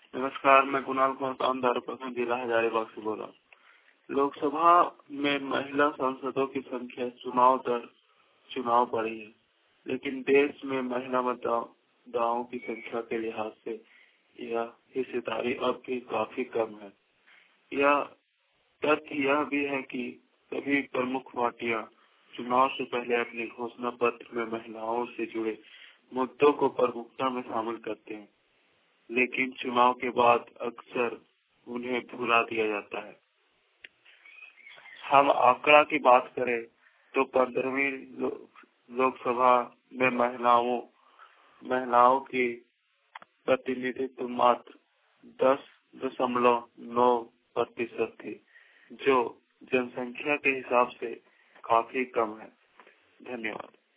नमस्कार, मैं कुणाल कुमार जिला हजारीबाग से बोल रहा हूँ। लोकसभा में महिला सांसदों की संख्या चुनाव दर चुनाव बढ़ी है, लेकिन देश में महिला मतदाताओं की संख्या के लिहाज से यह हिस्सेदारी अब भी काफी कम है। यह तथ्य यह भी है कि सभी प्रमुख पार्टियां चुनाव से पहले अपने घोषणा पत्र में महिलाओं से जुड़े मुद्दों को प्रमुखता में शामिल करते हैं, लेकिन चुनाव के बाद अक्सर उन्हें भुला दिया जाता है। हम आंकड़ा की बात करें तो 15वीं लोकसभा में महिलाओं की प्रतिनिधित्व मात्र 10.9% थी, जो जनसंख्या के हिसाब से काफी कम है। धन्यवाद।